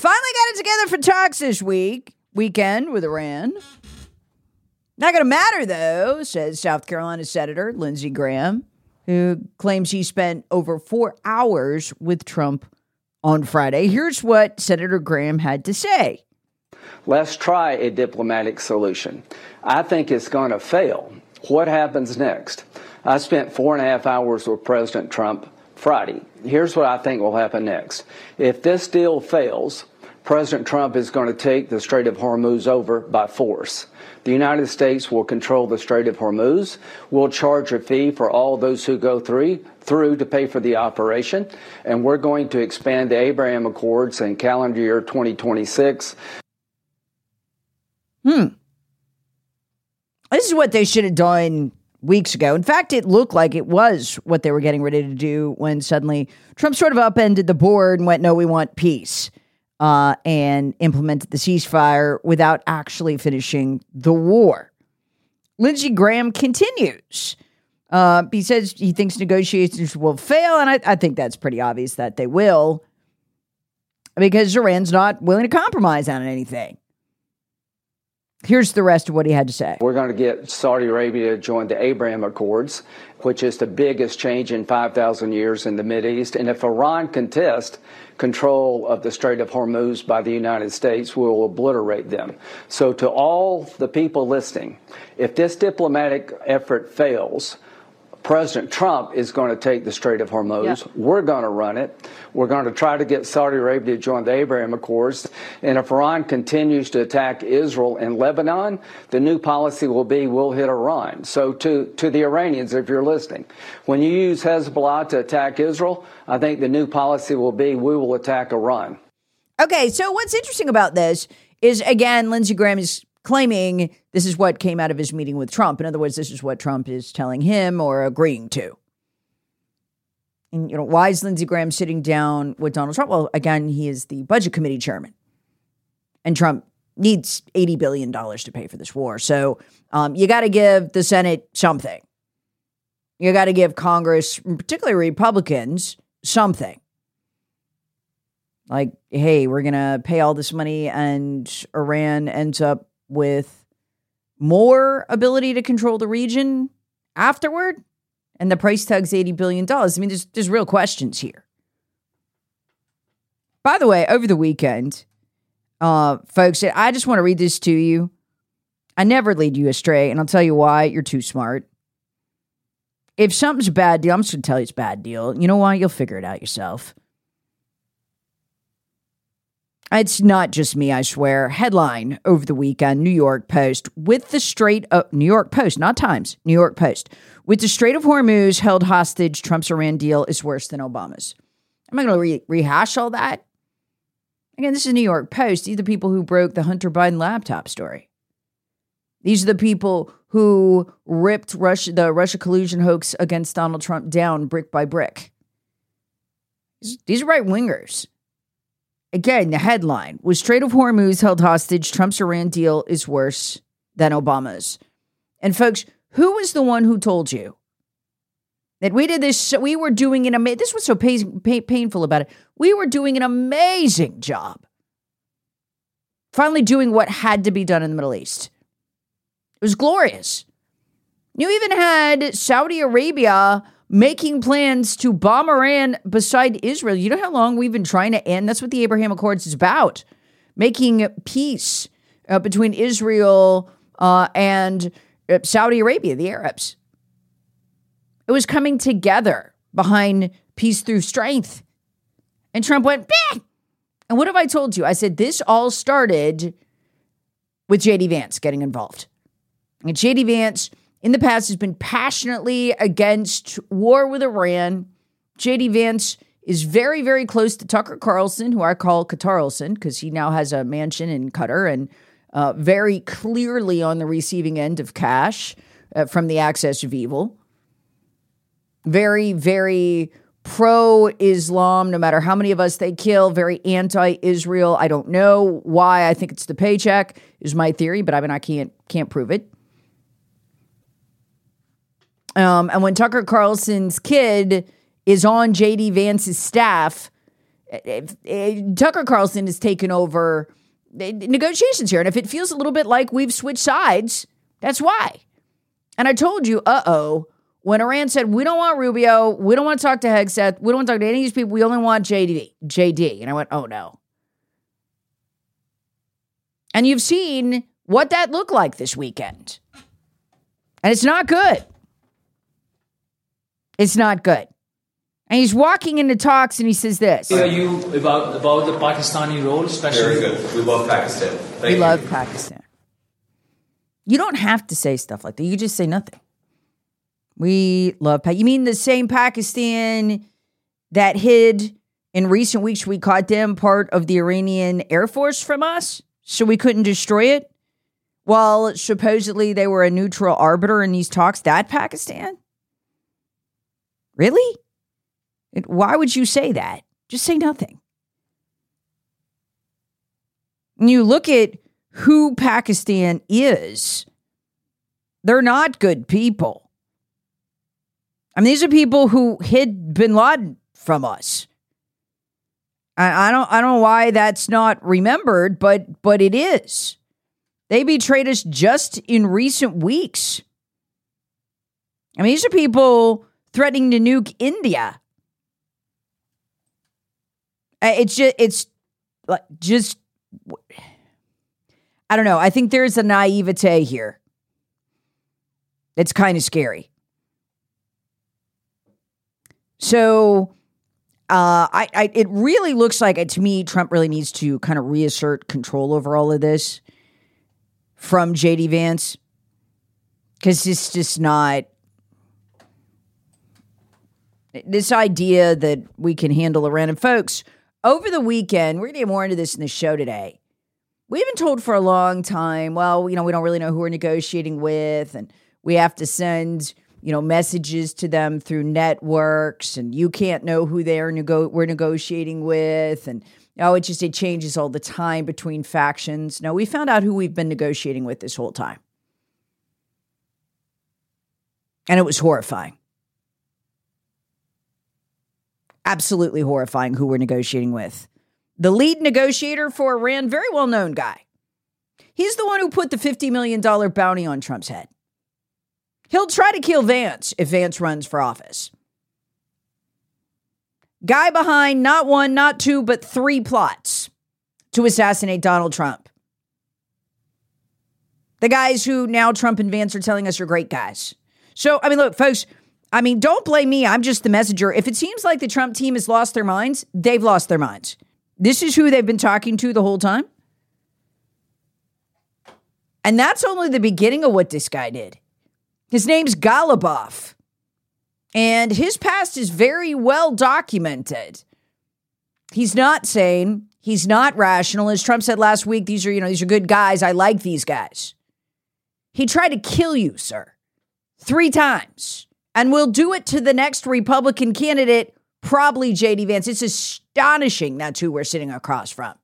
Finally got it together for talks this weekend with Iran. Not going to matter, though, says South Carolina Senator Lindsey Graham, who claims he spent over 4 hours with Trump on Friday. Here's what Senator Graham had to say. Let's try a diplomatic solution. I think it's going to fail. What happens next? I spent 4.5 hours with President Trump Friday. Here's what I think will happen next. If this deal fails, President Trump is going to take the Strait of Hormuz over by force. The United States will control the Strait of Hormuz. We'll charge a fee for all those who go through to pay for the operation. And we're going to expand the Abraham Accords in calendar year 2026. This is what they should have done weeks ago. In fact, it looked like it was what they were getting ready to do when suddenly Trump sort of upended the board and went, no, we want peace, and implemented the ceasefire without actually finishing the war. Lindsey Graham continues. He says he thinks negotiations will fail, and I think that's pretty obvious that they will, because Iran's not willing to compromise on anything. Here's the rest of what he had to say. We're going to get Saudi Arabia to join the Abraham Accords, which is the biggest change in 5,000 years in the Mideast. And if Iran contests control of the Strait of Hormuz by the United States, we will obliterate them. So to all the people listening, if this diplomatic effort fails, President Trump is going to take the Strait of Hormuz. Yep. We're going to run it. We're going to try to get Saudi Arabia to join the Abraham Accords. And if Iran continues to attack Israel and Lebanon, the new policy will be we'll hit Iran. So to the Iranians, if you're listening, when you use Hezbollah to attack Israel, I think the new policy will be we will attack Iran. Okay, so what's interesting about this is, again, Lindsey Graham is claiming this is what came out of his meeting with Trump. In other words, this is what Trump is telling him or agreeing to. And, why is Lindsey Graham sitting down with Donald Trump? Well, again, he is the budget committee chairman. And Trump needs $80 billion to pay for this war. So you got to give the Senate something. You got to give Congress, particularly Republicans, something. Like, hey, we're going to pay all this money and Iran ends up with more ability to control the region afterward, and the price tag's $80 billion. I mean, there's real questions here. By the way, over the weekend, folks, I just want to read this to you. I never lead you astray, and I'll tell you why. You're too smart. If something's a bad deal, I'm just going to tell you it's a bad deal. You know why? You'll figure it out yourself. It's not just me, I swear. Headline over the weekend, New York Post, with the Strait of New York Post, not Times, New York Post, with the Strait of Hormuz held hostage, Trump's Iran deal is worse than Obama's. I'm not going to rehash all that. Again, this is New York Post. These are the people who broke the Hunter Biden laptop story. These are the people who ripped the Russia collusion hoax against Donald Trump down brick by brick. These are right-wingers. Again, the headline was Strait of Hormuz held hostage. Trump's Iran deal is worse than Obama's. And folks, who was the one who told you that we did this? We were doing an amazing, this was so painful about it. We were doing an amazing job. Finally doing what had to be done in the Middle East. It was glorious. You even had Saudi Arabia making plans to bomb Iran beside Israel. You know how long we've been trying to end? That's what the Abraham Accords is about. Making peace between Israel and Saudi Arabia, the Arabs. It was coming together behind peace through strength. And Trump went, bah! And what have I told you? I said, this all started with J.D. Vance getting involved. And J.D. Vance in the past has been passionately against war with Iran. J.D. Vance is very, very close to Tucker Carlson, who I call Qatarlson, because he now has a mansion in Qatar and very clearly on the receiving end of cash from the axis of evil. Very, very pro-Islam, no matter how many of us they kill, very anti-Israel. I don't know why. I think it's the paycheck is my theory, but I can't prove it. And when Tucker Carlson's kid is on J.D. Vance's staff, Tucker Carlson has taken over negotiations here. And if it feels a little bit like we've switched sides, that's why. And I told you, when Iran said, we don't want Rubio, we don't want to talk to Hegseth, we don't want to talk to any of these people, we only want JD. And I went, oh no. And you've seen what that looked like this weekend. And it's not good. It's not good. And he's walking into talks and he says this. Are you about the Pakistani role, especially? Very good. We love Pakistan. We love Pakistan. You don't have to say stuff like that. You just say nothing. We love Pakistan. You mean the same Pakistan that hid in recent weeks? We caught them part of the Iranian Air Force from us, so we couldn't destroy it? While supposedly they were a neutral arbiter in these talks, that Pakistan? Really? Why would you say that? Just say nothing. When you look at who Pakistan is, they're not good people. I mean, these are people who hid bin Laden from us. I don't know why that's not remembered, but it is. They betrayed us just in recent weeks. I mean, these are people threatening to nuke India. It's just, I don't know. I think there's a naivete here. It's kind of scary. So, it really looks like, to me, Trump really needs to kind of reassert control over all of this from J.D. Vance, because it's just not this idea that we can handle Iran. And folks, over the weekend, we're going to get more into this in the show today. We've been told for a long time, well, we don't really know who we're negotiating with, and we have to send, messages to them through networks, and you can't know who we're negotiating with, and it changes all the time between factions. No, we found out who we've been negotiating with this whole time. And it was horrifying. Absolutely horrifying who we're negotiating with. The lead negotiator for Iran, very well-known guy. He's the one who put the $50 million bounty on Trump's head. He'll try to kill Vance if Vance runs for office. Guy behind not one, not two, but 3 plots to assassinate Donald Trump. The guys who now Trump and Vance are telling us are great guys. So, look, folks, don't blame me. I'm just the messenger. If it seems like the Trump team has lost their minds, they've lost their minds. This is who they've been talking to the whole time. And that's only the beginning of what this guy did. His name's Ghalibaf. And his past is very well documented. He's not sane. He's not rational. As Trump said last week, these are good guys. I like these guys. He tried to kill you, sir, 3 times. And will do it to the next Republican candidate, probably J.D. Vance. It's astonishing that's who we're sitting across from.